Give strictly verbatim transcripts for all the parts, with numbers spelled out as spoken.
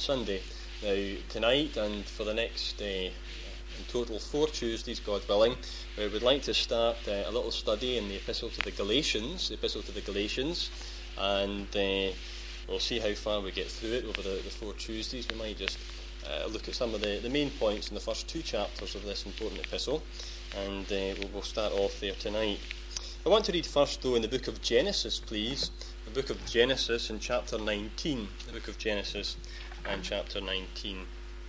Sunday. Now, tonight and for the next, uh, in total four Tuesdays, God willing, we would like to start uh, a little study in the Epistle to the Galatians, the Epistle to the Galatians, and uh, we'll see how far we get through it over the, the four Tuesdays. We might just uh, look at some of the, the main points in the first two chapters of this important epistle, and uh, we'll, we'll start off there tonight. I want to read first, though, in the book of Genesis, please. The book of Genesis in chapter nineteen. The book of Genesis and chapter nineteen.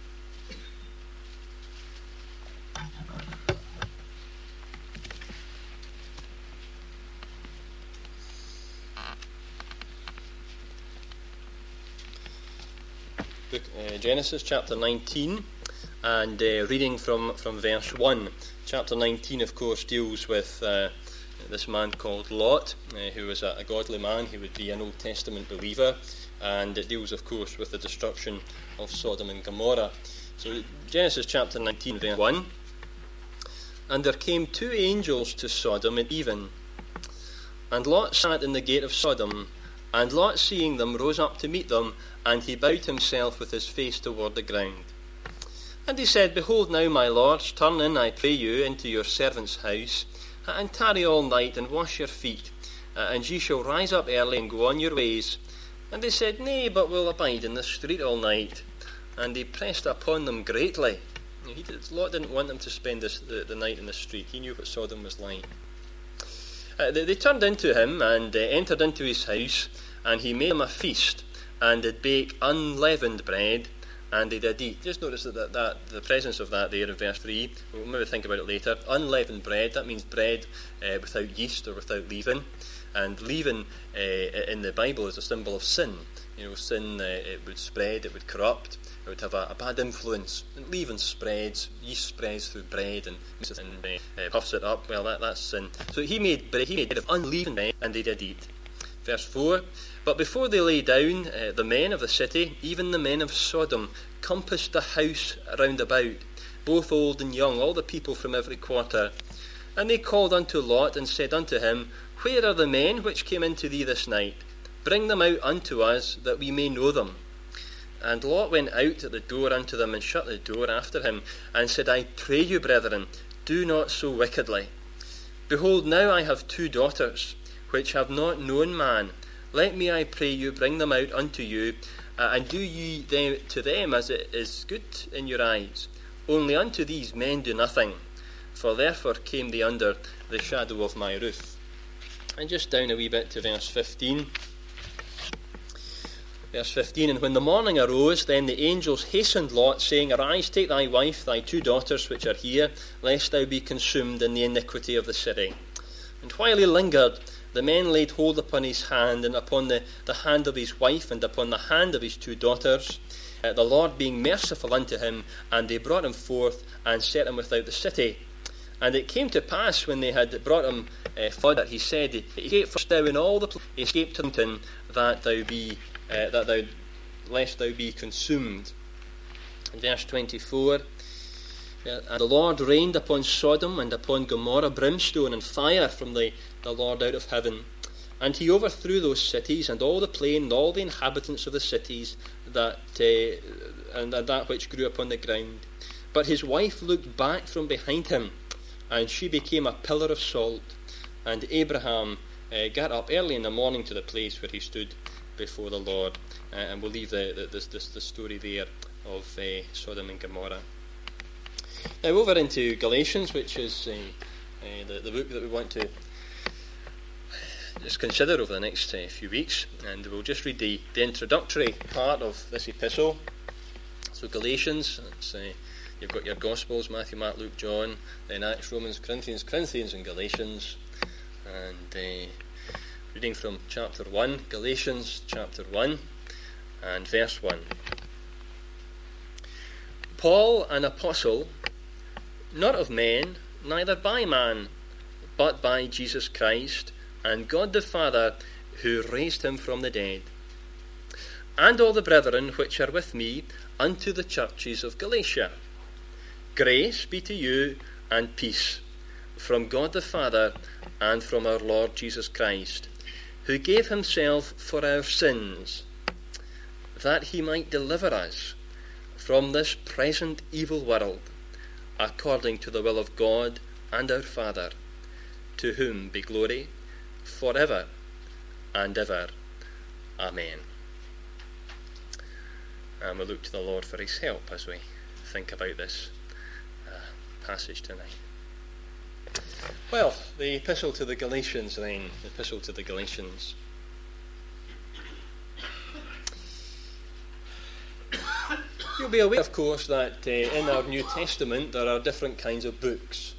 Book, uh, Genesis chapter nineteen, and uh, reading from, from verse one. Chapter nineteen, of course, deals with uh, this man called Lot, uh, who was a, a godly man. He would be an Old Testament believer, and it deals, of course, with the destruction of Sodom and Gomorrah. So Genesis chapter nineteen, verse one. And there came two angels to Sodom at even, and Lot sat in the gate of Sodom. And Lot, seeing them, rose up to meet them, and he bowed himself with his face toward the ground. And he said, Behold now, my lords, turn in, I pray you, into your servant's house, and tarry all night, and wash your feet, and ye shall rise up early, and go on your ways. And they said, Nay, but we'll abide in the street all night. And he pressed upon them greatly. He did, Lot didn't want them to spend this, the, the night in the street. He knew what Sodom was like. Uh, they, they turned into him and uh, entered into his house, and he made them a feast, and did bake unleavened bread, and they did eat. Just notice that, that, that the presence of that there in verse three. We'll maybe think about it later. Unleavened bread, that means bread uh, without yeast or without leaven. And leaven uh, in the Bible is a symbol of sin. You know, sin, uh, it would spread, it would corrupt, it would have a, a bad influence. And leaven spreads, yeast spreads through bread and, and uh, uh, puffs it up. Well, that, that's sin. So he made bread, he made bread of unleavened bread, and they did eat. Verse four, But before they lay down, uh, the men of the city, even the men of Sodom, compassed the house round about, both old and young, all the people from every quarter. And they called unto Lot, and said unto him, Where are the men which came into thee this night? Bring them out unto us, that we may know them. And Lot went out at the door unto them, and shut the door after him, and said, I pray you, brethren, do not so wickedly. Behold, now I have two daughters, which have not known man. Let me, I pray you, bring them out unto you, uh, and do ye them, to them as it is good in your eyes. Only unto these men do nothing, for therefore came they under the shadow of my roof. And just down a wee bit to verse fifteen. Verse fifteen, And when the morning arose, then the angels hastened Lot, saying, Arise, take thy wife, thy two daughters which are here, lest thou be consumed in the iniquity of the city. And while he lingered, the men laid hold upon his hand, and upon the, the hand of his wife, and upon the hand of his two daughters, uh, the Lord being merciful unto him, and they brought him forth, and set him without the city. And it came to pass, when they had brought him uh, forth, that he said, Escape first thou in all the place, escape to mountain, that thou be, uh, that thou, lest thou be consumed. In verse twenty-four, uh, And the Lord rained upon Sodom and upon Gomorrah brimstone and fire from the, the Lord out of heaven. And he overthrew those cities, and all the plain, and all the inhabitants of the cities, that uh, and that which grew upon the ground. But his wife looked back from behind him, and she became a pillar of salt. And Abraham uh, got up early in the morning to the place where he stood before the Lord. Uh, and we'll leave the, the, this, this, the story there of uh, Sodom and Gomorrah. Now over into Galatians, which is uh, uh, the, the book that we want to just consider over the next uh, few weeks. And we'll just read the, the introductory part of this epistle. So Galatians, it's... Uh, You've got your Gospels, Matthew, Mark, Luke, John, then Acts, Romans, Corinthians, Corinthians and Galatians. And uh, reading from chapter one, Galatians chapter one and verse one. Paul, an apostle, not of men, neither by man, but by Jesus Christ, and God the Father, who raised him from the dead, and all the brethren which are with me, unto the churches of Galatia. Grace be to you and peace from God the Father and from our Lord Jesus Christ, who gave himself for our sins. that he might deliver us from this present evil world, according to the will of God and our Father, to whom be glory forever and ever. Amen. And we look to the Lord for his help as we think about this uh, passage tonight. Well, the epistle to the Galatians then, the epistle to the Galatians. You'll be aware, of course, that uh, in our New Testament there are different kinds of books.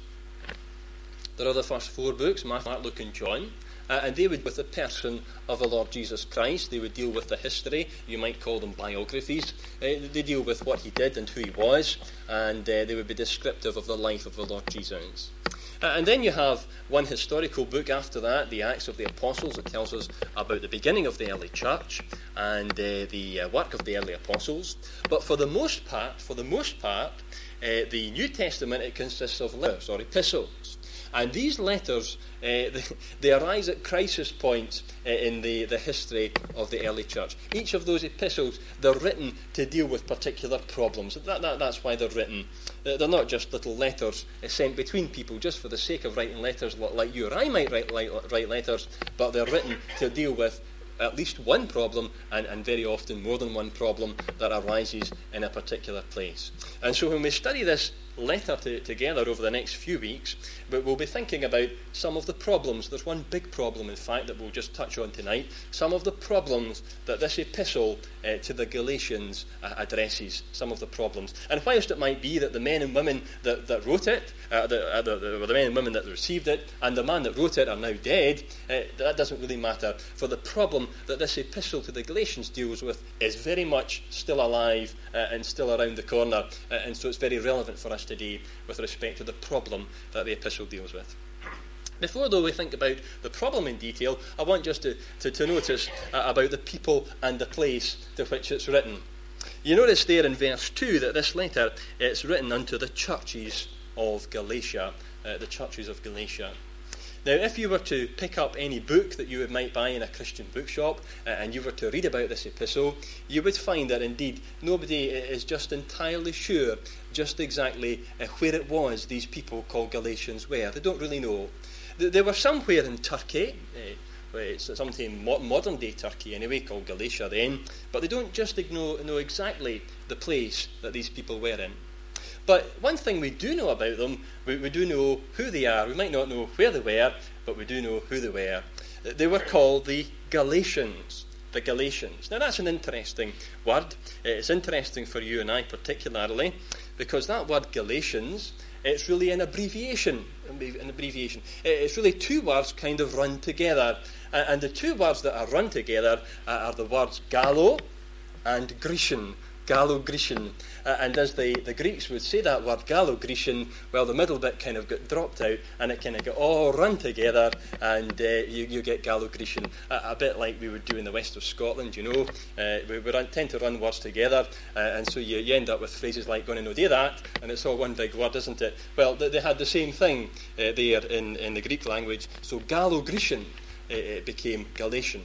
There are the first four books, Matthew, Mark, Luke and John, uh, and they would, with the person of the Lord Jesus Christ, they would deal with the history. You might call them biographies. Uh, they deal with what he did and who he was, and uh, they would be descriptive of the life of the Lord Jesus. Uh, and then you have one historical book after that, the Acts of the Apostles, that tells us about the beginning of the early church and uh, the uh, work of the early apostles. But for the most part, for the most part, uh, the New Testament, it consists of letters or epistles. And these letters, uh, they, they arise at crisis points uh, in the, the history of the early church. Each of those epistles, they're written to deal with particular problems. That, that, that's why they're written. Uh, they're not just little letters uh, sent between people just for the sake of writing letters like you or I might write, like, write letters, but they're written to deal with at least one problem, and, and very often more than one problem that arises in a particular place. And so when we study this letter to, together over the next few weeks, but we'll be thinking about some of the problems. There's one big problem, in fact, that we'll just touch on tonight. Some of the problems that this epistle uh, to the Galatians uh, addresses, some of the problems. And whilst it might be that the men and women that, that wrote it, uh, the, uh, the, the, the men and women that received it, and the man that wrote it are now dead, uh, that doesn't really matter. For the problem that this epistle to the Galatians deals with is very much still alive uh, and still around the corner, uh, and so it's very relevant for us today with respect to the problem that the epistle deals with. Before, though, we think about the problem in detail, I want just to, to, to notice uh, about the people and the place to which it's written. You notice there in verse two that this letter, it's written unto the churches of Galatia, uh, the churches of Galatia. Now, if you were to pick up any book that you might buy in a Christian bookshop uh, and you were to read about this epistle, you would find that indeed nobody is just entirely sure just exactly uh, where it was these people called Galatians were. They don't really know. They, they were somewhere in Turkey, uh, it's something modern day Turkey anyway, called Galatia then, but they don't just know, know exactly the place that these people were in. But one thing we do know about them, we, we do know who they are. We might not know where they were, but we do know who they were. They were called the Galatians. The Galatians. Now that's an interesting word. It's interesting for you and I particularly, because that word Galatians, it's really an abbreviation. An abbreviation. It's really two words kind of run together. And the two words that are run together are the words Gallo and Grecian. Gallo-Grecian. Uh, and as the, the Greeks would say that word Gallo-Grecian, well, the middle bit kind of got dropped out and it kind of got all run together, and uh, you, you get Gallo-Grecian. A, a bit like we would do in the west of Scotland, you know. Uh, we, we run, tend to run words together, uh, and so you, you end up with phrases like, going to no do that, and it's all one big word, isn't it? Well, they, they had the same thing uh, there in, in the Greek language. So Gallo-Grecian, uh, it became Galatian.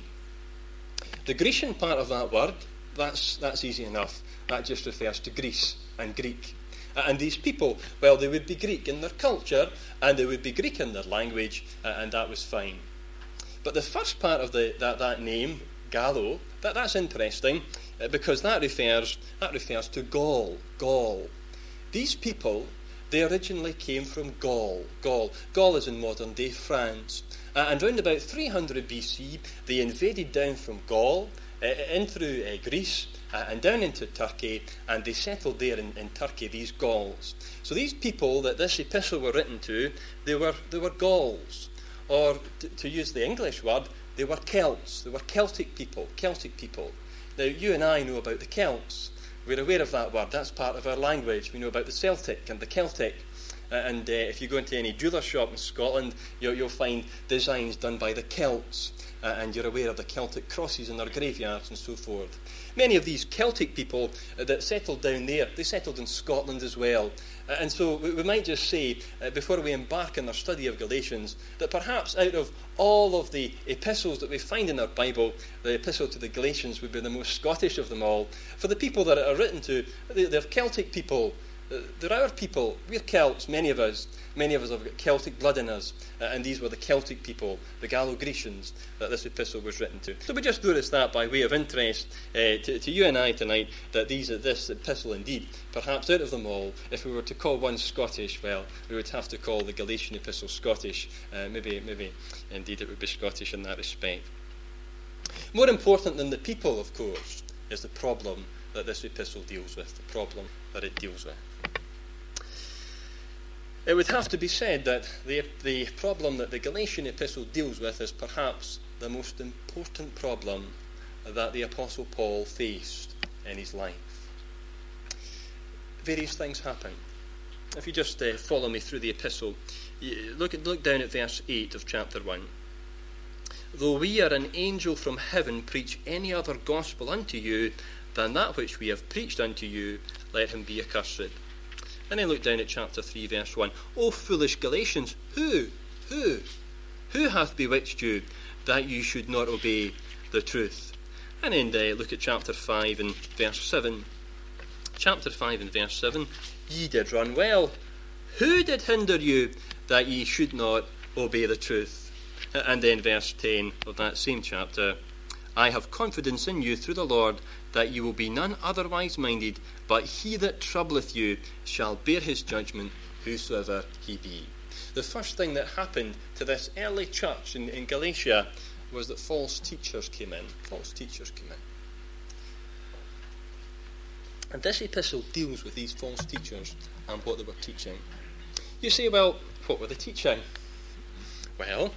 The Grecian part of that word, that's that's easy enough. That just refers to Greece and Greek. Uh, and these people, well, they would be Greek in their culture, and they would be Greek in their language, uh, and that was fine. But the first part of the, that, that name, Gallo, that, that's interesting, uh, because that refers, that refers to Gaul, Gaul. These people, they originally came from Gaul, Gaul. Gaul is in modern-day France. Uh, and round about three hundred B C, they invaded down from Gaul, uh, in through uh, Greece, Uh, and down into Turkey, and they settled there in, in Turkey, these Gauls. So these people that this epistle were written to, they were they were Gauls, or t- to use the English word, they were Celts. They were Celtic people, Celtic people. Now, you and I know about the Celts. We're aware of that word. That's part of our language. We know about the Celtic and the Celtic. Uh, and uh, if you go into any jeweller shop in Scotland, you'll, you'll find designs done by the Celts. Uh, and you're aware of the Celtic crosses in their graveyards and so forth. Many of these Celtic people uh, that settled down there, they settled in Scotland as well. Uh, and so we, we might just say, uh, before we embark on our study of Galatians, that perhaps out of all of the epistles that we find in our Bible, the epistle to the Galatians would be the most Scottish of them all. For the people that it are written to, they're Celtic people. They're our people. We're Celts, many of us. Many of us have got Celtic blood in us. Uh, and these were the Celtic people, the Gallo-Grecians, that this epistle was written to. So we just noticed that by way of interest uh, to, to you and I tonight, that these this epistle indeed, perhaps out of them all, if we were to call one Scottish, well, we would have to call the Galatian epistle Scottish. Uh, maybe, maybe indeed it would be Scottish in that respect. More important than the people, of course, is the problem that this epistle deals with, the problem that it deals with. It would have to be said that the, the problem that the Galatian epistle deals with is perhaps the most important problem that the Apostle Paul faced in his life. Various things happen. If you just uh, follow me through the epistle, you look, at, look down at verse eight of chapter one. Though we are an angel from heaven preach any other gospel unto you than that which we have preached unto you, let him be accursed. And then look down at chapter three, verse one. O foolish Galatians, who, who, who hath bewitched you that you should not obey the truth? And then uh, look at chapter five and verse seven. Chapter five and verse seven. Ye did run well. Who did hinder you that ye should not obey the truth? And then verse ten of that same chapter. I have confidence in you through the Lord, that you will be none otherwise minded, but he that troubleth you shall bear his judgment, whosoever he be. The first thing that happened to this early church in, in Galatia was that false teachers came in. False teachers came in. And this epistle deals with these false teachers and what they were teaching. You say, well, what were they teaching? Well,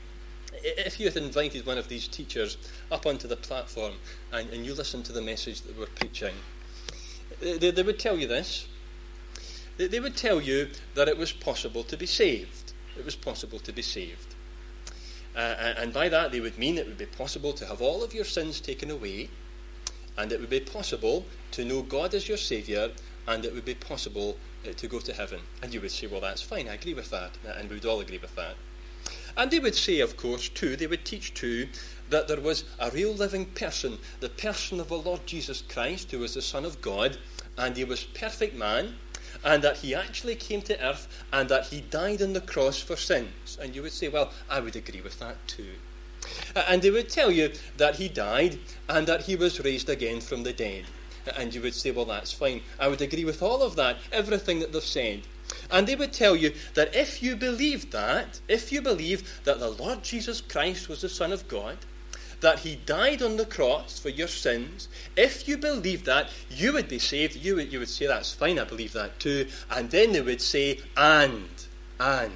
if you had invited one of these teachers up onto the platform and, and you listened to the message that they were preaching, they, they would tell you this. They, they would tell you that it was possible to be saved. It was possible to be saved. Uh, and by that they would mean it would be possible to have all of your sins taken away, and it would be possible to know God as your Saviour, and it would be possible uh, to go to heaven. And you would say, well, that's fine, I agree with that, and we would all agree with that. And they would say, of course, too, they would teach too, that there was a real living person, the person of the Lord Jesus Christ, who was the Son of God, and he was perfect man, and that he actually came to earth, and that he died on the cross for sins. And you would say, well, I would agree with that too. And they would tell you that he died, and that he was raised again from the dead. And you would say, well, that's fine. I would agree with all of that, everything that they've said. And they would tell you that if you believed that, if you believe that the Lord Jesus Christ was the Son of God, that he died on the cross for your sins, if you believed that, you would be saved. You would, you would say, that's fine, I believe that too. And then they would say, and, and,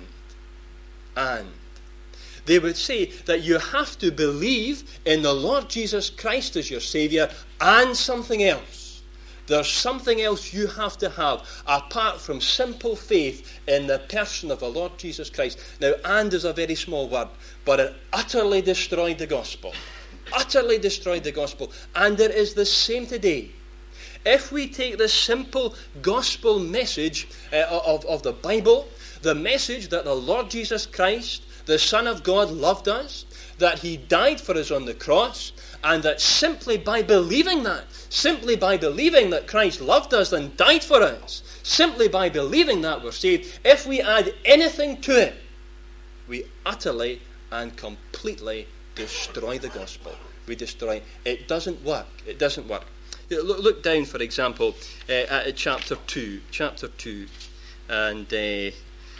and. They would say that you have to believe in the Lord Jesus Christ as your Saviour and something else. There's something else you have to have apart from simple faith in the person of the Lord Jesus Christ. Now, and is a very small word, but it utterly destroyed the gospel. Utterly destroyed the gospel. And it is the same today. If we take the simple gospel message uh, of, of the Bible, the message that the Lord Jesus Christ, the Son of God, loved us, that he died for us on the cross, and that simply by believing that, simply by believing that Christ loved us and died for us, simply by believing that we're saved, if we add anything to it, we utterly and completely destroy the gospel. We destroy it. It doesn't work. It doesn't work. Look, look down, for example, uh, at chapter two, chapter two, and uh,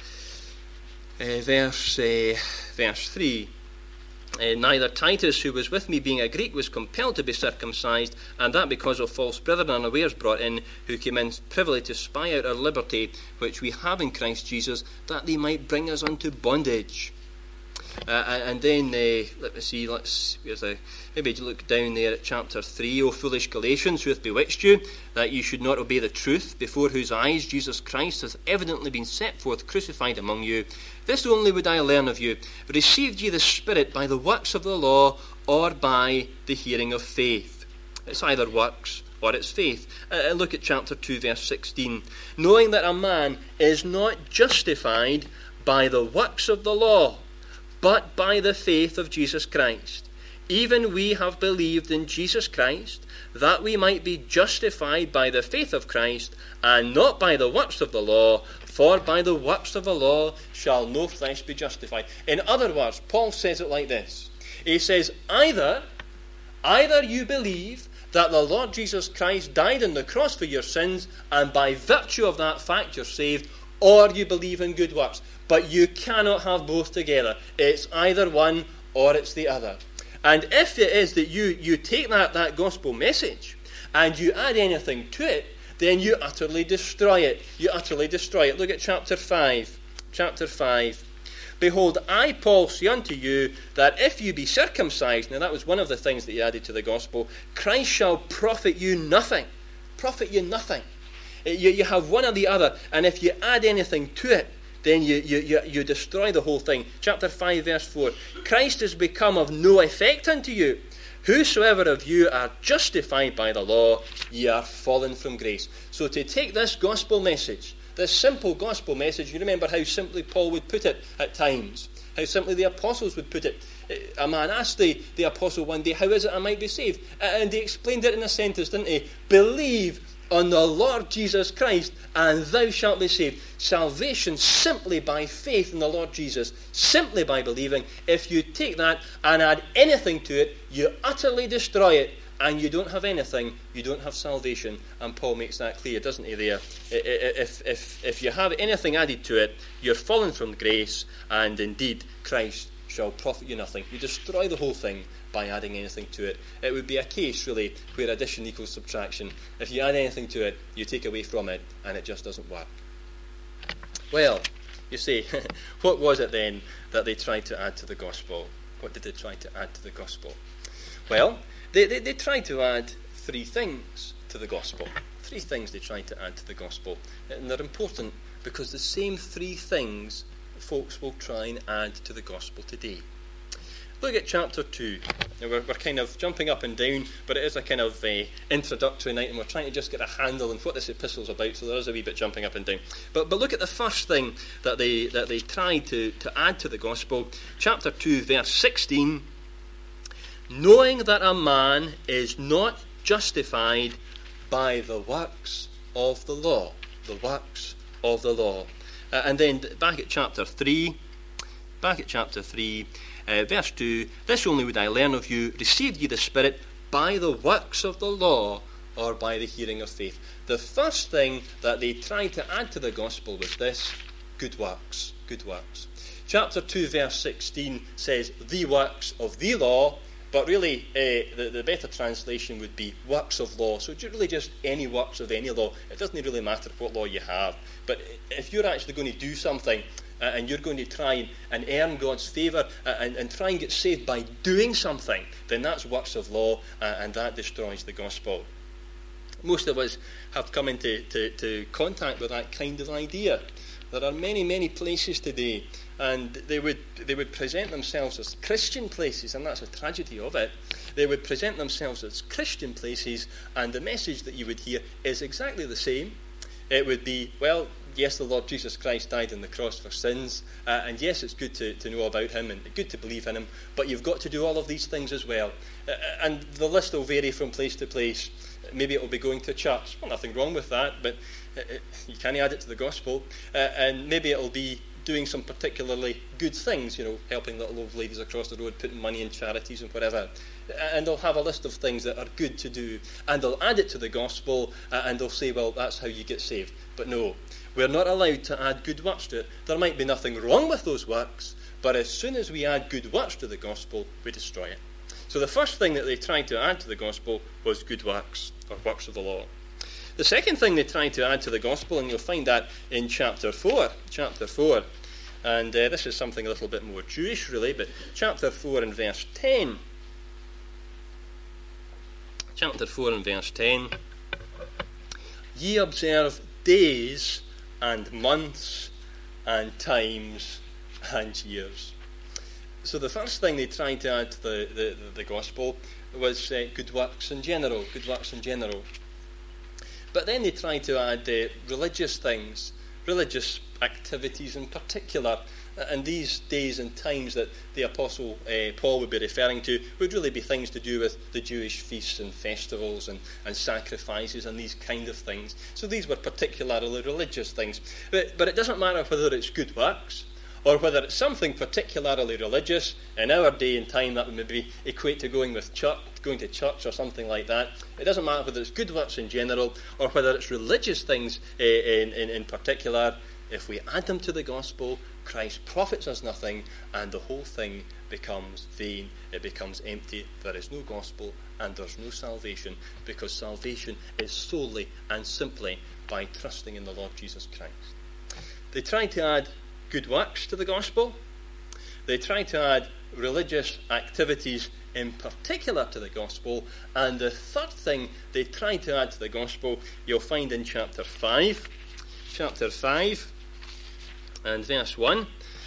uh, verse uh, verse three. Uh, neither Titus, who was with me being a Greek, was compelled to be circumcised, and that because of false brethren unawares brought in, who came in privily to spy out our liberty, which we have in Christ Jesus, that they might bring us unto bondage. Uh, and then, uh, let me see, let's here's a, maybe look down there at chapter three. O foolish Galatians, who hath bewitched you, that you should not obey the truth, before whose eyes Jesus Christ hath evidently been set forth crucified among you. This only would I learn of you. Received ye the Spirit by the works of the law, or by the hearing of faith? It's either works or it's faith. Uh, look at chapter two, verse sixteen. Knowing that a man is not justified by the works of the law, but by the faith of Jesus Christ. Even we have believed in Jesus Christ, that we might be justified by the faith of Christ, and not by the works of the law, for by the works of the law shall no flesh be justified. In other words, Paul says it like this. He says, either, either you believe that the Lord Jesus Christ died on the cross for your sins, and by virtue of that fact you're saved, or you believe in good works. But you cannot have both together. It's either one or it's the other. And if it is that you, you take that, that gospel message and you add anything to it, then you utterly destroy it. You utterly destroy it. Look at chapter five. Chapter five. Behold, I, Paul, say unto you, that if you be circumcised, now that was one of the things that he added to the gospel, Christ shall profit you nothing. Profit you nothing. You, you have one or the other, and if you add anything to it, then you, you, you, you destroy the whole thing. Chapter five, verse four. Christ is become of no effect unto you. Whosoever of you are justified by the law, ye are fallen from grace. So to take this gospel message, this simple gospel message, you remember how simply Paul would put it at times, how simply the apostles would put it. A man asked the, the apostle one day, how is it I might be saved? And he explained it in a sentence, didn't he? Believe on the Lord Jesus Christ, and thou shalt be saved. Salvation simply by faith in the Lord Jesus, simply by believing. If you take that and add anything to it, you utterly destroy it, and you don't have anything, you don't have salvation. And Paul makes that clear, doesn't he, there? If, if, if you have anything added to it, you're fallen from grace, and indeed Christ shall profit you nothing. You destroy the whole thing by adding anything to it. It would be a case, really, where addition equals subtraction. If you add anything to it, you take away from it, and it just doesn't work. Well, you see, what was it then that they tried to add to the gospel? What did they try to add to the gospel? Well, they, they, they tried to add three things to the gospel. Three things they tried to add to the gospel. And they're important because the same three things folks will try and add to the gospel today. Look at chapter two. Now we're, we're kind of jumping up and down, but it is a kind of uh, introductory night, and we're trying to just get a handle on what this epistle is about, so there is a wee bit jumping up and down. But but look at the first thing that they that they tried to, to add to the gospel. Chapter two, verse sixteen. Knowing that a man is not justified by the works of the law. The works of the law. Uh, and then back at chapter three, back at chapter three, uh, verse two, this only would I learn of you, received ye the Spirit by the works of the law, or by the hearing of faith. The first thing that they tried to add to the gospel was this, good works, good works. Chapter two, verse sixteen says, the works of the law, but really uh, the, the better translation would be works of law. So really just any works of any law. It doesn't really matter what law you have. But if you're actually going to do something uh, and you're going to try and, and earn God's favour uh, and, and try and get saved by doing something, then that's works of law, uh, and that destroys the gospel. Most of us have come into to, to contact with that kind of idea. There are many, many places today, and they would they would present themselves as Christian places, and that's a tragedy of it. They would present themselves as Christian places, and the message that you would hear is exactly the same. It would be, well, yes, the Lord Jesus Christ died on the cross for sins, uh, and yes, it's good to, to know about him and good to believe in him, but you've got to do all of these things as well. Uh, and the list will vary from place to place. Maybe it will be going to church. Well, nothing wrong with that, but uh, you can't add it to the gospel. Uh, and maybe it will be doing some particularly good things, you know, helping little old ladies across the road, putting money in charities and whatever. And they'll have a list of things that are good to do, and they'll add it to the gospel, uh, and they'll say, well, that's how you get saved. But no, we're not allowed to add good works to it. There might be nothing wrong with those works, but as soon as we add good works to the gospel, we destroy it. So the first thing that they tried to add to the gospel was good works, or works of the law. The second thing they tried to add to the gospel, and you'll find that in chapter four, chapter four, And uh, this is something a little bit more Jewish, really, but chapter four and verse ten. Chapter four and verse ten. Ye observe days and months and times and years. So the first thing they tried to add to the, the, the gospel was uh, good works in general, good works in general. But then they tried to add uh, religious things, religious activities in particular. And these days and times that the Apostle uh, Paul would be referring to would really be things to do with the Jewish feasts and festivals and, and sacrifices and these kind of things. So these were particularly religious things. But, but it doesn't matter whether it's good works or whether it's something particularly religious. In our day and time, that would maybe equate to going with church, going to church or something like that. It doesn't matter whether it's good works in general or whether it's religious things uh, in, in, in particular. If we add them to the gospel, Christ profits us nothing, and the whole thing becomes vain. It becomes empty. There is no gospel, and there's no salvation, because salvation is solely and simply by trusting in the Lord Jesus Christ. They tried to add good works to the gospel. They tried to add religious activities in particular to the gospel. And the third thing they tried to add to the gospel, you'll find in chapter five. Chapter five and verse one.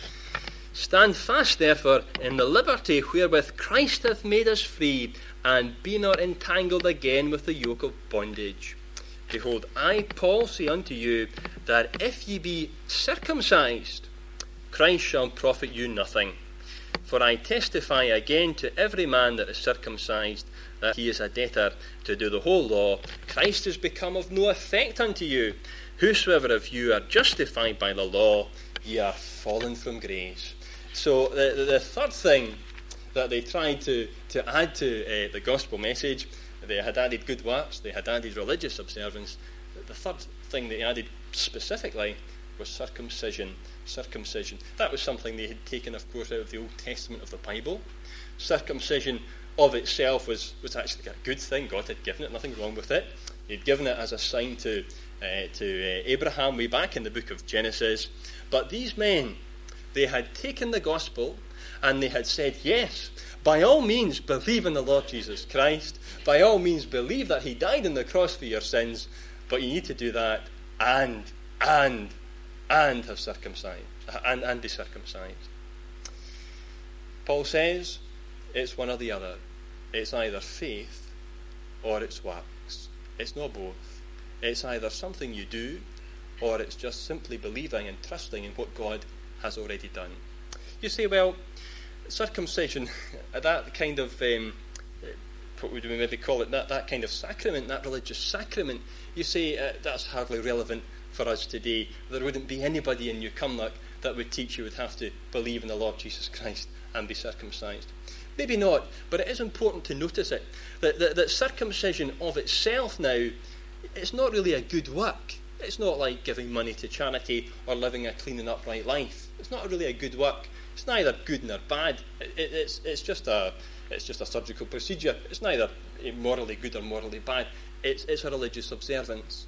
Stand fast, therefore, in the liberty wherewith Christ hath made us free, and be not entangled again with the yoke of bondage. Behold, I, Paul, say unto you, that if ye be circumcised, Christ shall profit you nothing. For I testify again to every man that is circumcised, that he is a debtor to do the whole law. Christ is become of no effect unto you. Whosoever of you are justified by the law, ye are fallen from grace. So the, the, the third thing that they tried to, to add to uh, the gospel message, they had added good works, they had added religious observance. The third thing they added specifically was circumcision. Circumcision. That was something they had taken, of course, out of the Old Testament of the Bible. Circumcision of itself was, was actually a good thing. God had given it, nothing wrong with it. He'd given it as a sign to, uh, to uh, Abraham way back in the book of Genesis. But these men, they had taken the gospel and they had said, yes, by all means believe in the Lord Jesus Christ. By all means believe that he died on the cross for your sins. But you need to do that and, and, and have circumcised, and, and be circumcised. Paul says it's one or the other. It's either faith or it's works. It's not both. It's either something you do or it's just simply believing and trusting in what God has already done. You say, well, circumcision, that kind of, um, what would we maybe call it, that, that kind of sacrament, that religious sacrament, you say uh, that's hardly relevant for us today. There wouldn't be anybody in New Cumnock that would teach you would have to believe in the Lord Jesus Christ and be circumcised. Maybe not, but it is important to notice it, that, that, that circumcision of itself now, it's not really a good work. It's not like giving money to charity or living a clean and upright life. It's not really a good work. It's neither good nor bad. It, it, it's, it's, just a, it's just a surgical procedure. It's neither morally good or morally bad. It's, it's a religious observance.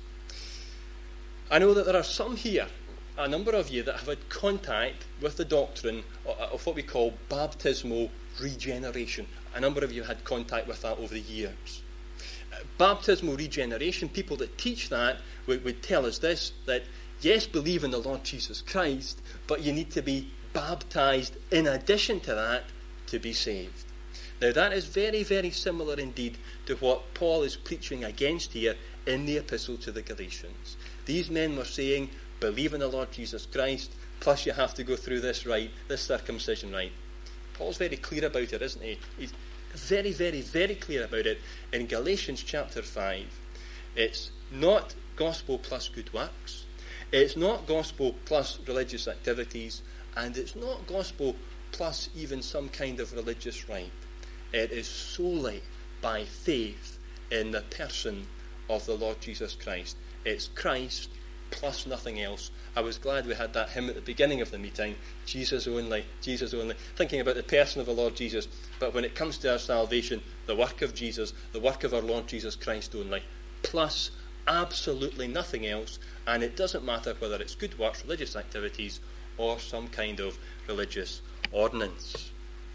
I know that there are some here, a number of you, that have had contact with the doctrine of, of what we call baptismal regeneration. A number of you had contact with that over the years. Uh, baptismal regeneration, people that teach that would, would tell us this, that yes, believe in the Lord Jesus Christ, but you need to be baptized in addition to that to be saved. Now that is very, very similar indeed to what Paul is preaching against here in the epistle to the Galatians. These men were saying, believe in the Lord Jesus Christ, plus you have to go through this rite, this circumcision rite. Paul's very clear about it, isn't he? He's very, very, very clear about it in Galatians chapter five. It's not gospel plus good works. It's not gospel plus religious activities. And it's not gospel plus even some kind of religious rite. It is solely by faith in the person of the Lord Jesus Christ. It's Christ plus nothing else. I was glad we had that hymn at the beginning of the meeting, Jesus only, Jesus only, thinking about the person of the Lord Jesus. But when it comes to our salvation, the work of Jesus, the work of our Lord Jesus Christ only, plus absolutely nothing else. And it doesn't matter whether it's good works, religious activities, or some kind of religious ordinance.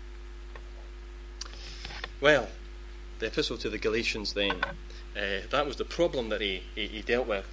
Well, the epistle to the Galatians then, uh, that was the problem that he, he, he dealt with.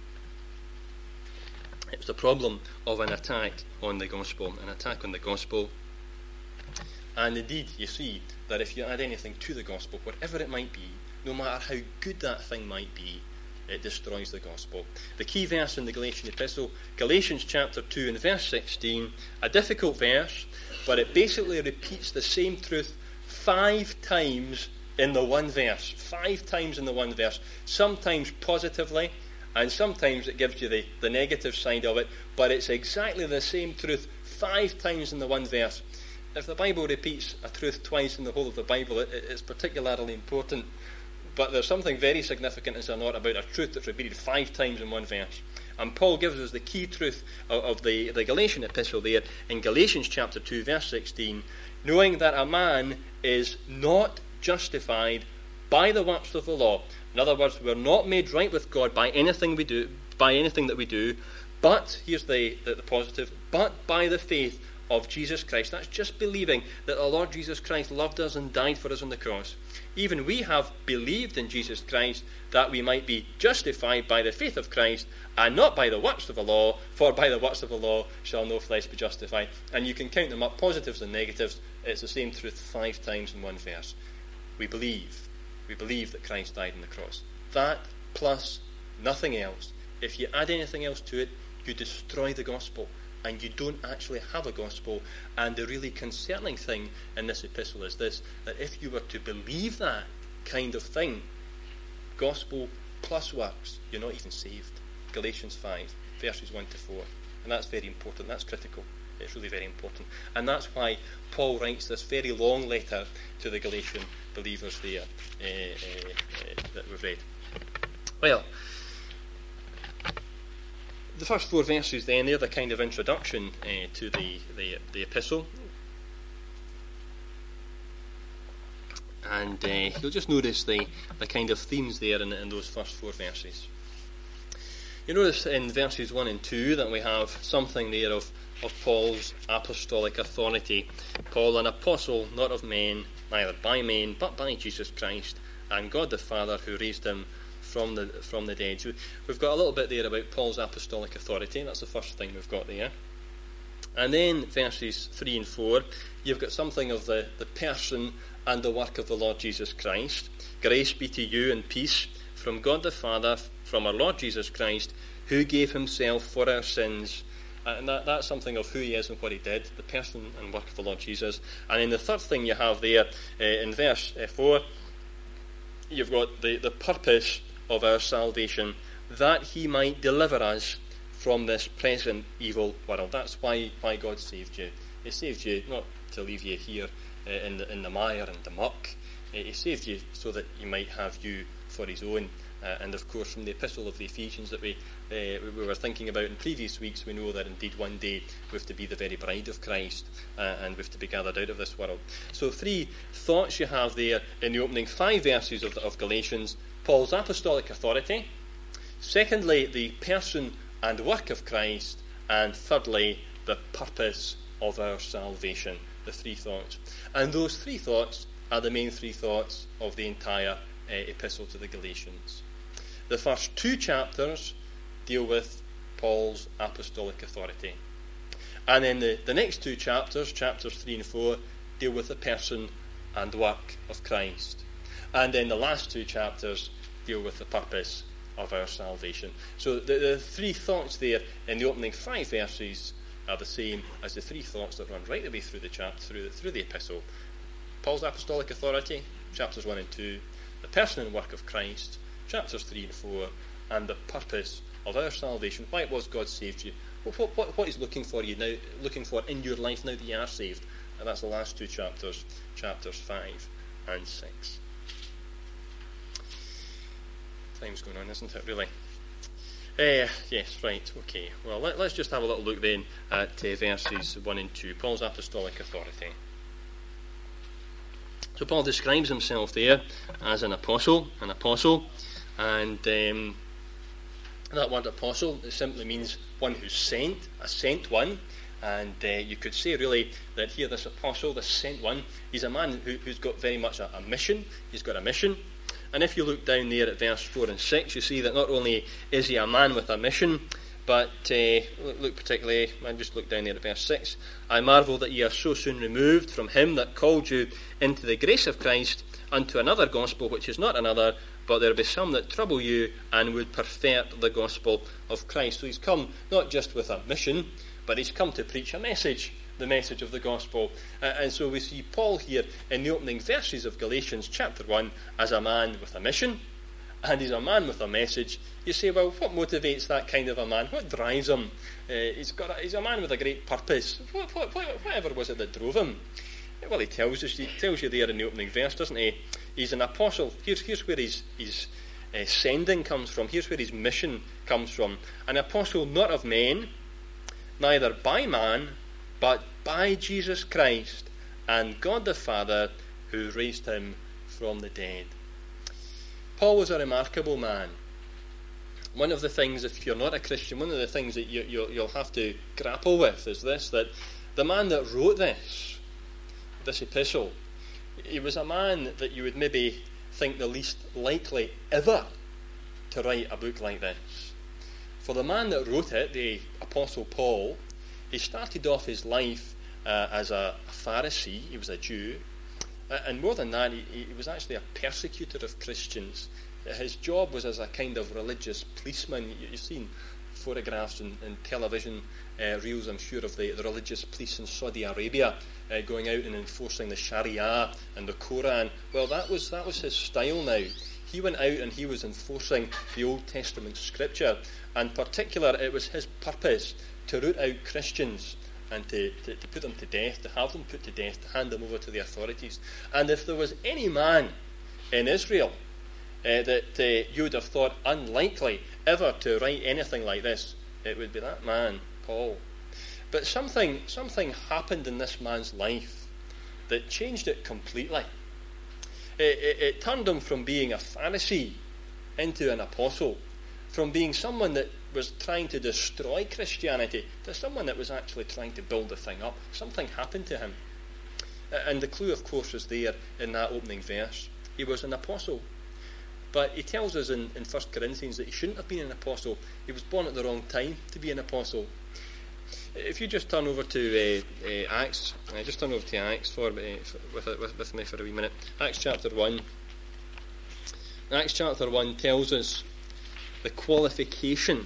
It was the problem of an attack on the gospel, an attack on the gospel. And indeed, you see that if you add anything to the gospel, whatever it might be, no matter how good that thing might be, it destroys the gospel. The key verse in the Galatian epistle, Galatians chapter two and verse sixteen, a difficult verse, but it basically repeats the same truth five times in the one verse. Five times in the one verse. Sometimes positively, and sometimes it gives you the, the negative side of it, but it's exactly the same truth five times in the one verse. If the Bible repeats a truth twice in the whole of the Bible, it, it's particularly important. But there's something very significant, is there not, about a truth that's repeated five times in one verse. And Paul gives us the key truth of, of the, the Galatian epistle there in Galatians chapter two, verse sixteen, knowing that a man is not justified by the works of the law. In other words, we're not made right with God by anything we do, by anything that we do, but, here's the, the, the positive, but by the faith of Jesus Christ. That's just believing that the Lord Jesus Christ loved us and died for us on the cross. Even we have believed in Jesus Christ that we might be justified by the faith of Christ and not by the works of the law, for by the works of the law shall no flesh be justified. And you can count them up, positives and negatives. It's the same truth five times in one verse. We believe. We believe that Christ died on the cross. That plus nothing else. If you add anything else to it, you destroy the gospel. And you don't actually have a gospel. And the really concerning thing in this epistle is this, that if you were to believe that kind of thing, gospel plus works, you're not even saved. Galatians five, verses one to four. And that's very important. That's critical. It's really very important. And that's why Paul writes this very long letter to the Galatian believers there uh, uh, uh, that we've read. Well, the first four verses then, they're the kind of introduction uh, to the, the, the epistle. And uh, you'll just notice the, the kind of themes there in, in those first four verses. You notice in verses one and two that we have something there of, of Paul's apostolic authority. Paul, an apostle, not of men, neither by men, but by Jesus Christ, and God the Father who raised him from the from the dead. So we've got a little bit there about Paul's apostolic authority. That's the first thing we've got there. And then verses three and four, you've got something of the, the person and the work of the Lord Jesus Christ. Grace be to you and peace from God the Father, from our Lord Jesus Christ, who gave himself for our sins. And that, that's something of who he is and what he did, the person and work of the Lord Jesus. And then the third thing you have there uh, in verse uh, four, you've got the, the purpose of our salvation, that he might deliver us from this present evil world. That's why why God saved you. He saved you not to leave you here uh, in the in the mire and the muck. Uh, he saved you so that he might have you for his own. Uh, and of course, from the epistle of the Ephesians that we uh, we were thinking about in previous weeks, we know that indeed one day we have to be the very bride of Christ, uh, and we have to be gathered out of this world. So three thoughts you have there in the opening five verses of, of Galatians. Paul's apostolic authority, secondly, the person and work of Christ, and thirdly, the purpose of our salvation. The three thoughts. And those three thoughts are the main three thoughts of the entire uh, epistle to the Galatians. The first two chapters deal with Paul's apostolic authority. And then the, the next two chapters, chapters three and four, deal with the person and work of Christ. And then the last two chapters deal with the purpose of our salvation. So the, the three thoughts there in the opening five verses are the same as the three thoughts that run right the way through the chapter, through the, through the epistle. Paul's apostolic authority, chapters one and two, the person and work of Christ, chapters three and four, and the purpose of our salvation. Why it was God saved you. What, what, what He's looking for you now, looking for in your life now that you are saved. And that's the last two chapters, chapters five and six. Time's going on, isn't it, really? Uh, yes, right, okay. Well, let, let's just have a little look then at uh, verses one and two. Paul's apostolic authority. So Paul describes himself there as an apostle, an apostle, and um, that word apostle, it simply means one who's sent, a sent one. And uh, you could say really that here this apostle, this sent one, he's a man who, who's got very much a, a mission. He's got a mission. And if you look down there at verse four and six, you see that not only is he a man with a mission, but uh, look particularly, I just look down there at verse six. I marvel that ye are so soon removed from him that called you into the grace of Christ unto another gospel, which is not another, but there be some that trouble you and would pervert the gospel of Christ. So he's come not just with a mission, but he's come to preach a message, the message of the gospel. Uh, and so we see Paul here in the opening verses of Galatians chapter one as a man with a mission, and he's a man with a message. You say, well, what motivates that kind of a man? What drives him? Uh, he's got a, he's a man with a great purpose. What, what, what, whatever was it that drove him? Well, he tells us. He tells you there in the opening verse, doesn't he? He's an apostle. Here's, here's where his, his uh, sending comes from. Here's where his mission comes from. An apostle not of men, neither by man, but by Jesus Christ and God the Father, who raised him from the dead. Paul was a remarkable man. One of the things, if you're not a Christian, one of the things that you, you, you'll have to grapple with is this, that the man that wrote this, this epistle, he was a man that you would maybe think the least likely ever to write a book like this. For the man that wrote it, the Apostle Paul, he started off his life uh, as a Pharisee. He was a Jew. Uh, and more than that, he, he was actually a persecutor of Christians. His job was as a kind of religious policeman. You, you've seen photographs and, and television uh, reels, I'm sure, of the, the religious police in Saudi Arabia uh, going out and enforcing the Sharia and the Quran. Well, that was that was his style now. He went out and he was enforcing the Old Testament scripture. And in particular, it was his purpose to root out Christians and to, to, to put them to death, to have them put to death, to hand them over to the authorities. And if there was any man in Israel uh, that uh, you would have thought unlikely ever to write anything like this, it would be that man, Paul. But something, something happened in this man's life that changed it completely. It, it, it turned him from being a Pharisee into an apostle, from being someone that was trying to destroy Christianity to someone that was actually trying to build the thing up. Something happened to him. And the clue, of course, is there in that opening verse. He was an apostle. But he tells us in, in First Corinthians that he shouldn't have been an apostle. He was born at the wrong time to be an apostle. If you just turn over to uh, uh, Acts, uh, just turn over to Acts for, uh, for, with, with, with me for a wee minute. Acts chapter one. Acts chapter one tells us the qualification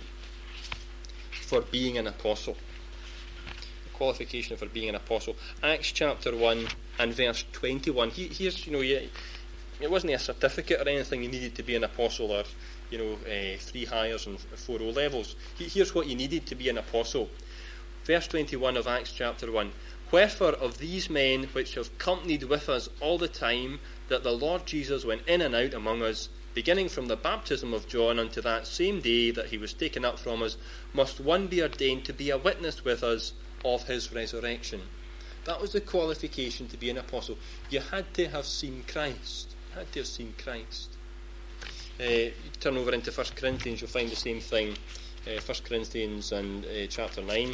for being an apostle. The qualification for being an apostle. Acts chapter one and verse twenty-one. He, here's, you know, you, it wasn't a certificate or anything you needed to be an apostle, or, you know, uh, three hires and four O levels. He, here's what you needed to be an apostle. Verse twenty-one of Acts chapter one. Wherefore of these men which have companied with us all the time that the Lord Jesus went in and out among us, beginning from the baptism of John unto that same day that he was taken up from us, must one be ordained to be a witness with us of his resurrection. That was the qualification to be an apostle. You had to have seen Christ. You had to have seen Christ. Uh, you turn over into First Corinthians, you'll find the same thing. Uh, First Corinthians and uh, chapter nine.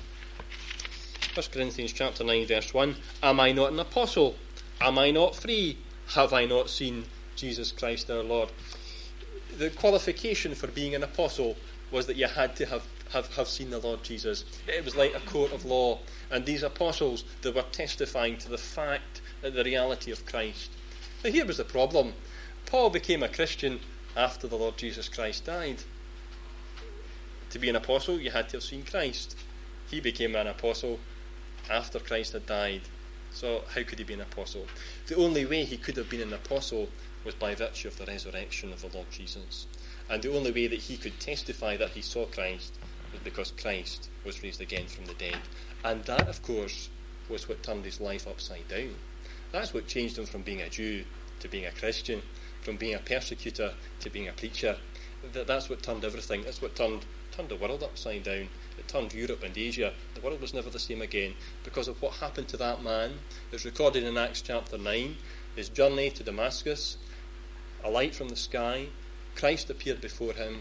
First Corinthians chapter nine, verse one. Am I not an apostle? Am I not free? Have I not seen Jesus Christ our Lord? The qualification for being an apostle was that you had to have, have, have seen the Lord Jesus. It was like a court of law, and these apostles, they were testifying to the fact, the reality of Christ. Now here was the problem. Paul became a Christian after the Lord Jesus Christ died. To be an apostle, you had to have seen Christ. He became an apostle after Christ had died. So how could he be an apostle? The only way he could have been an apostle was by virtue of the resurrection of the Lord Jesus. And the only way that he could testify that he saw Christ was because Christ was raised again from the dead. And that, of course, was what turned his life upside down. That's what changed him from being a Jew to being a Christian, from being a persecutor to being a preacher. That's what turned everything. That's what turned turned the world upside down. It turned Europe and Asia. The world was never the same again because of what happened to that man. It's recorded in Acts chapter nine. His journey to Damascus, a light from the sky, Christ appeared before him,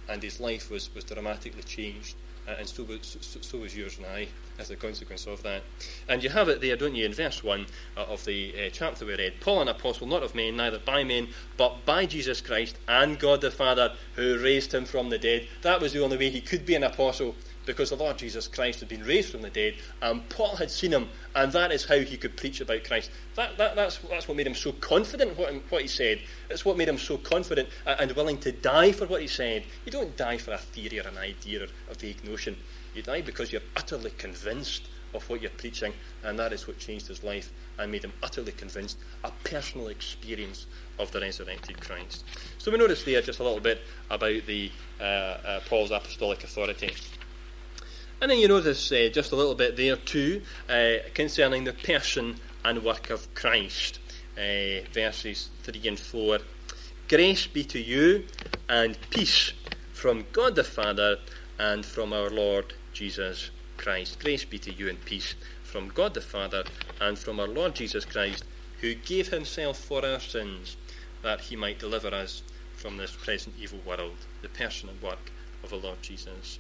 and his life was, was dramatically changed. Uh, and so was, so, so was yours and I, as a consequence of that. And you have it there, don't you, in verse one uh, of the uh, chapter we read. Paul, an apostle, not of men, neither by men, but by Jesus Christ and God the Father, who raised him from the dead. That was the only way he could be an apostle, because the Lord Jesus Christ had been raised from the dead, and Paul had seen him, and that is how he could preach about Christ. That, that, that's, that's what made him so confident in what, what he said. It's what made him so confident and willing to die for what he said. You don't die for a theory or an idea or a vague notion. You die because you're utterly convinced of what you're preaching, and that is what changed his life and made him utterly convinced, a personal experience of the resurrected Christ. So we notice there just a little bit about the uh, uh, Paul's apostolic authority. And then you notice uh, just a little bit there too uh, concerning the person and work of Christ. Uh, verses three and four. Grace be to you and peace from God the Father and from our Lord Jesus Christ. Grace be to you and peace from God the Father and from our Lord Jesus Christ, who gave himself for our sins, that he might deliver us from this present evil world. The person and work of the Lord Jesus.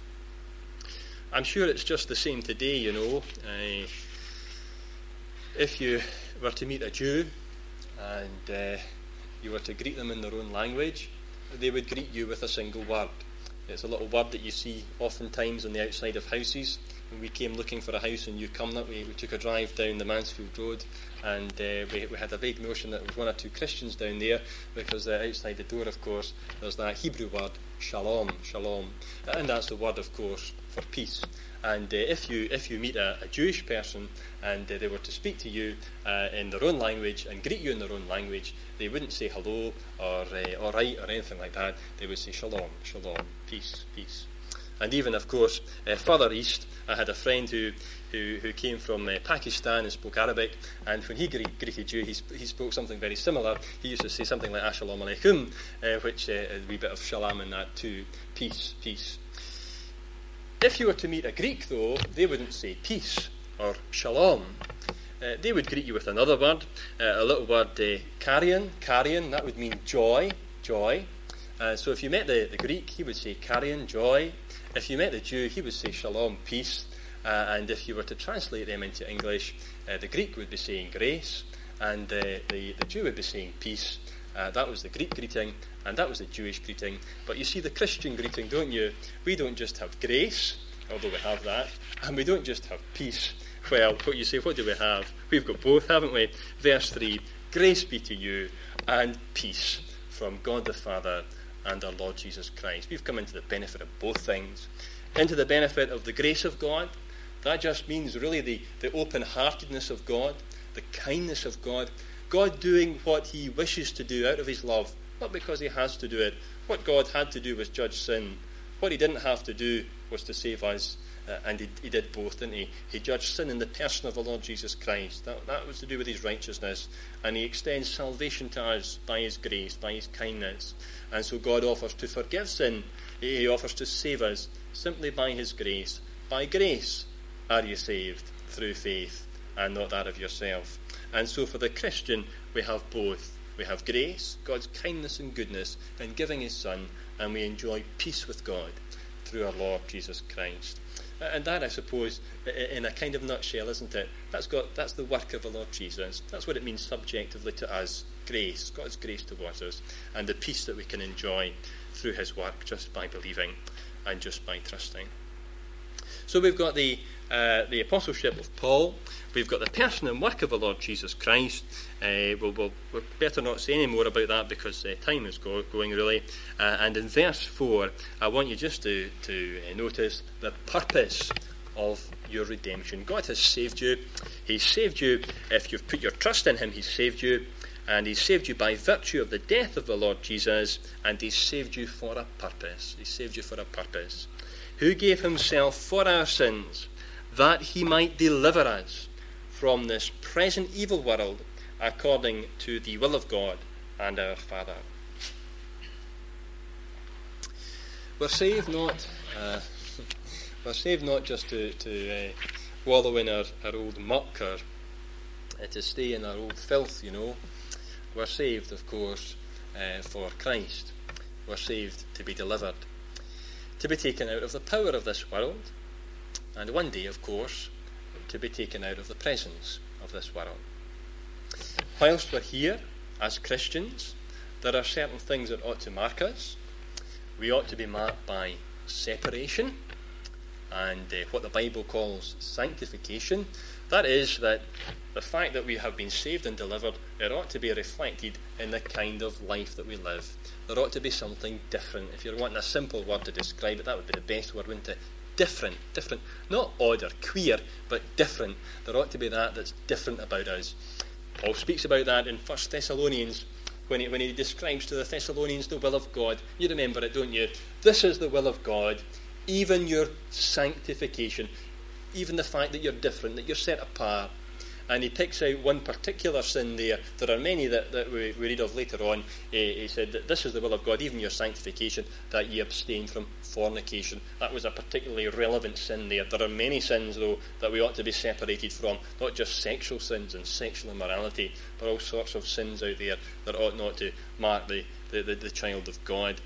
I'm sure it's just the same today, you know. Uh, if you were to meet a Jew and uh, you were to greet them in their own language, they would greet you with a single word. It's a little word that you see oftentimes on the outside of houses. When we came looking for a house in New Cumnock, we, we took a drive down the Mansfield Road, and uh, we, we had a vague notion that there was one or two Christians down there, because uh, outside the door, of course, there's that Hebrew word, shalom, shalom. And that's the word, of course, for peace. And uh, if you if you meet a, a Jewish person and uh, they were to speak to you uh, in their own language and greet you in their own language, they wouldn't say hello or uh, all right or anything like that. They would say shalom, shalom, peace, peace. And even, of course, uh, further east, I had a friend who who, who came from uh, Pakistan and spoke Arabic, and when he greet, greeted you, he, sp- he spoke something very similar. He used to say something like Assalamu alaikum, uh, which uh, is a wee bit of shalom in that too, peace, peace. If you were to meet a Greek, though, they wouldn't say peace or shalom. Uh, they would greet you with another word, uh, a little word, uh, karion, karion, that would mean joy, joy. Uh, so if you met the, the Greek, he would say karion, joy. If you met the Jew, he would say shalom, peace. Uh, and if you were to translate them into English, uh, the Greek would be saying grace, and uh, the, the Jew would be saying peace. Uh, that was the Greek greeting, and that was the Jewish greeting. But you see the Christian greeting, don't you? We don't just have grace, although we have that, and we don't just have peace. Well, what you say, what do we have? We've got both, haven't we? Verse three, grace be to you and peace from God the Father and our Lord Jesus Christ. We've come into the benefit of both things. Into the benefit of the grace of God. That just means really the, the open-heartedness of God, the kindness of God, God doing what he wishes to do out of his love, not because he has to do it. What God had to do was judge sin. What he didn't have to do was to save us, uh, and he, he did both, didn't he? He judged sin in the person of the Lord Jesus Christ. That, that was to do with his righteousness, and he extends salvation to us by his grace, by his kindness. And so God offers to forgive sin. He offers to save us simply by his grace. By grace are you saved, through faith, and not that of yourself. And so for the Christian, we have both. We have grace, God's kindness and goodness in giving his Son, and we enjoy peace with God through our Lord Jesus Christ. And that, I suppose, in a kind of nutshell, isn't it? That's got that's the work of the Lord Jesus. That's what it means subjectively to us. Grace, God's grace towards us, and the peace that we can enjoy through his work just by believing and just by trusting. So we've got the uh, the apostleship of Paul. We've got the person and work of the Lord Jesus Christ. Uh, we'll, we'll, we'll better not say any more about that because uh, time is go, going really. Uh, and in verse four, I want you just to, to uh, notice the purpose of your redemption. God has saved you. He's saved you if you've put your trust in him. He's saved you. And he's saved you by virtue of the death of the Lord Jesus. And he's saved you for a purpose. He saved you for a purpose. Who gave himself for our sins, that he might deliver us from this present evil world, according to the will of God and our Father. We're saved not uh, we're saved not just to, to uh, wallow in our, our old muck or uh, to stay in our old filth, you know. We're saved, of course, uh, for Christ. We're saved to be delivered to be taken out of the power of this world, and one day, of course, to be taken out of the presence of this world. Whilst we're here as Christians, there are certain things that ought to mark us. We ought to be marked by separation and uh, what the Bible calls sanctification. That is, that the fact that we have been saved and delivered, it ought to be reflected in the kind of life that we live. There ought to be something different. If you're wanting a simple word to describe it, that would be the best word, wouldn't it? Different, different. Not odd or queer, but different. There ought to be that that's different about us. Paul speaks about that in First Thessalonians, when he, when he describes to the Thessalonians the will of God. You remember it, don't you? This is the will of God, even your sanctification, even the fact that you're different, that you're set apart. And he picks out one particular sin there. There are many that, that we, we read of later on. He, he said that this is the will of God, even your sanctification, that ye abstain from fornication. That was a particularly relevant sin there. There are many sins, though, that we ought to be separated from, not just sexual sins and sexual immorality, but all sorts of sins out there that ought not to mark the, the, the, the child of God.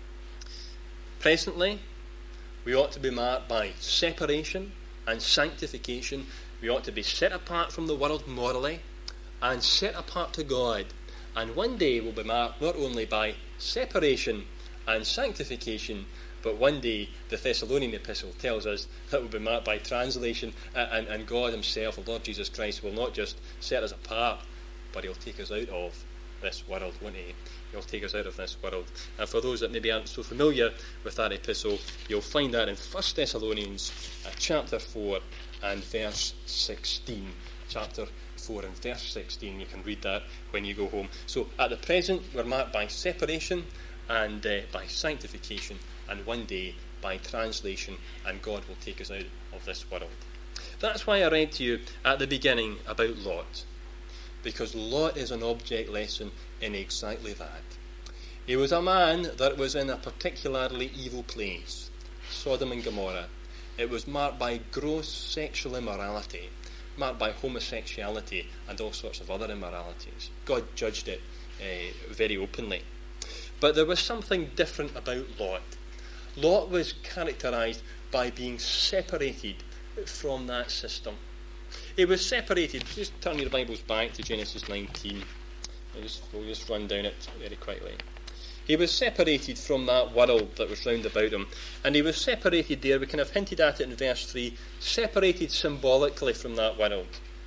Presently, we ought to be marked by separation and sanctification. We ought to be set apart from the world morally and set apart to God. And one day we'll be marked not only by separation and sanctification, but one day the Thessalonian epistle tells us that we'll be marked by translation, and, and God himself, the Lord Jesus Christ, will not just set us apart, but he'll take us out of this world, won't he? He'll take us out of this world. And for those that maybe aren't so familiar with that epistle, you'll find that in First Thessalonians uh, chapter four and verse sixteen. Chapter four and verse sixteen. You can read that when you go home. So at the present, we're marked by separation and uh, by sanctification, and one day by translation, and God will take us out of this world. That's why I read to you at the beginning about Lot, because Lot is an object lesson in exactly that. He was a man that was in a particularly evil place, Sodom and Gomorrah. It was marked by gross sexual immorality, marked by homosexuality and all sorts of other immoralities. God judged it uh, very openly. But there was something different about Lot. Lot was characterised by being separated from that system. He was separated. Just turn your Bibles back to Genesis nineteen. We'll just, we'll just run down it very quickly. He was separated from that world that was round about him. And he was separated there, we kind of hinted at it in verse three, separated symbolically from that world.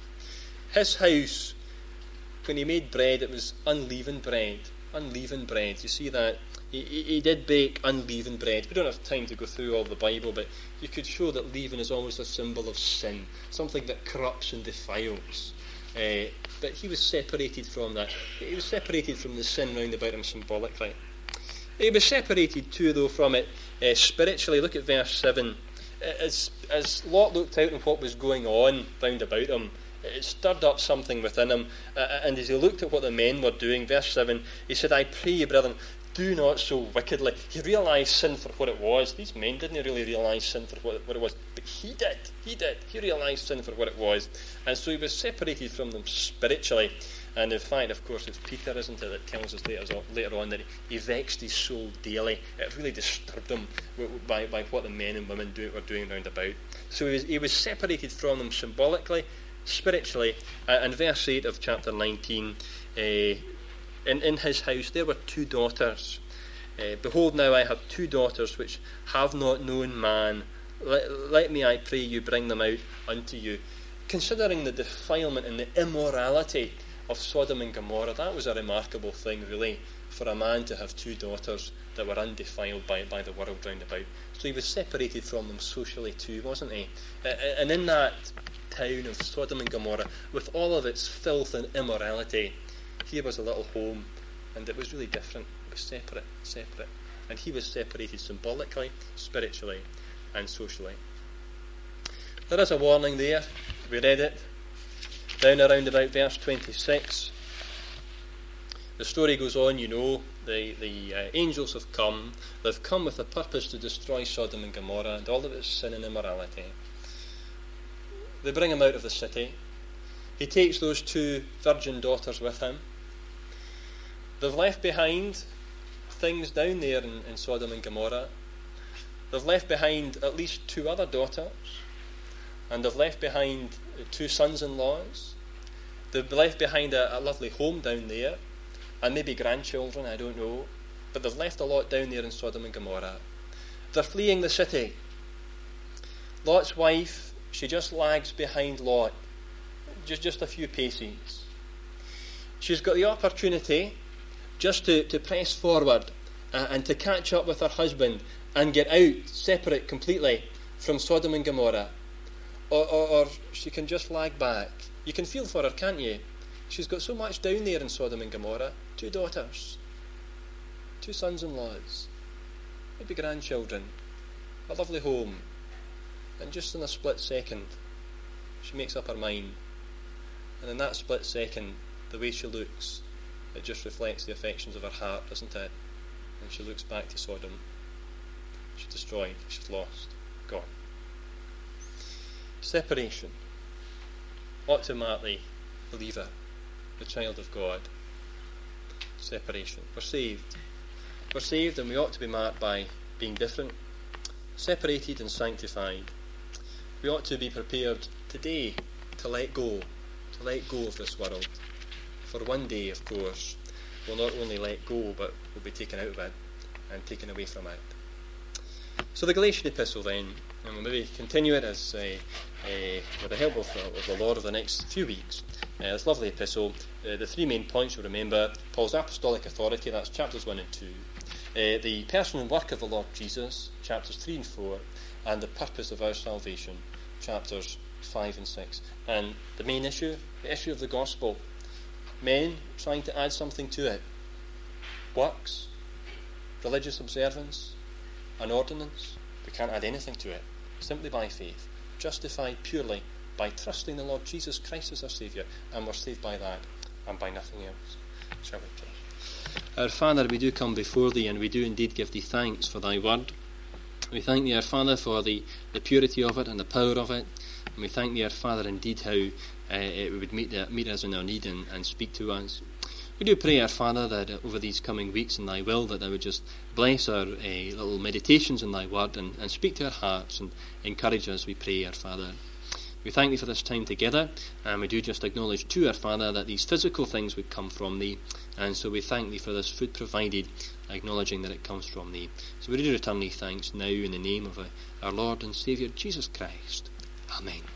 His house, when he made bread, it was unleavened bread. Unleavened bread. You see that? He, he, he did bake unleavened bread. We don't have time to go through all the Bible, but you could show that leaven is almost a symbol of sin, something that corrupts and defiles. Uh, but he was separated from that. He was separated from the sin round about him symbolically. He was separated too, though, from it uh, spiritually. Look at verse seven. As, as Lot looked out on what was going on round about him, it stirred up something within him. Uh, and as he looked at what the men were doing, verse seven, he said, I pray you, brethren, do not so wickedly. He realised sin for what it was. These men didn't really realise sin for what, what it was, but he did. He did. He realised sin for what it was. And so he was separated from them spiritually. And in fact, of course, it's Peter, isn't it, that tells us later, later on that he vexed his soul daily. It really disturbed him by, by what the men and women do, were doing round about. So he was, he was separated from them symbolically, spiritually. Uh, and verse eight of chapter nineteen, uh, In, in his house there were two daughters. Uh, Behold, now I have two daughters which have not known man. Let, let me, I pray you, bring them out unto you. Considering the defilement and the immorality of Sodom and Gomorrah, that was a remarkable thing, really, for a man to have two daughters that were undefiled by, by the world round about. So he was separated from them socially too, wasn't he? Uh, and in that town of Sodom and Gomorrah, with all of its filth and immorality, here was a little home, and it was really different. It was separate, separate. And he was separated symbolically, spiritually, and socially. There is a warning there. We read it. Down around about verse twenty-six. The story goes on, you know. The, the uh, angels have come. They've come with the purpose to destroy Sodom and Gomorrah and all of its sin and immorality. They bring him out of the city. He takes those two virgin daughters with him. They've left behind things down there in, in Sodom and Gomorrah. They've left behind at least two other daughters, and they've left behind two sons-in-laws. They've left behind a, a lovely home down there, and maybe grandchildren, I don't know. But they've left a lot down there in Sodom and Gomorrah. They're fleeing the city. Lot's wife, she just lags behind Lot, just, just a few paces. She's got the opportunity just to, to press forward uh, and to catch up with her husband and get out, separate completely from Sodom and Gomorrah. Or, or, or she can just lag back. You can feel for her, can't you? She's got so much down there in Sodom and Gomorrah. Two daughters, two sons-in-laws, maybe grandchildren, a lovely home. And just in a split second, she makes up her mind. And in that split second, the way she looks, it just reflects the affections of her heart, doesn't it? And she looks back to Sodom. She's destroyed, she's lost, gone. Separation. Automatically, believer, the child of God. Separation. We're saved. We're saved and we ought to be marked by being different, separated and sanctified. We ought to be prepared today to let go, to let go of this world. For one day, of course, we'll not only let go, but we'll be taken out of it and taken away from it. So the Galatian epistle then, and we'll maybe continue it as uh, uh, with the help of, uh, of the Lord over the next few weeks. Uh, this lovely epistle, uh, the three main points you'll remember: Paul's apostolic authority, that's chapters one and two, uh, the person and work of the Lord Jesus, chapters three and four, and the purpose of our salvation, chapters five and six. And the main issue, the issue of the gospel, men trying to add something to it, works, religious observance, an ordinance. We can't add anything to it, simply by faith, justified purely by trusting the Lord Jesus Christ as our Saviour, and we're saved by that and by nothing else. Shall we pray? Our Father, we do come before Thee, and we do indeed give Thee thanks for Thy word. We thank Thee, our Father, for the, the purity of it and the power of it, and we thank Thee, our Father, indeed how uh, it would meet, uh, meet us in our need and, and speak to us. We do pray, our Father, that uh, over these coming weeks in Thy will, that Thou would just bless our uh, little meditations in Thy word and, and speak to our hearts and encourage us, we pray, our Father. We thank Thee for this time together, and we do just acknowledge too, our Father, that these physical things would come from Thee, and so we thank Thee for this food provided, acknowledging that it comes from Thee. So we do return Thee thanks now in the name of uh, our Lord and Saviour Jesus Christ. Amen.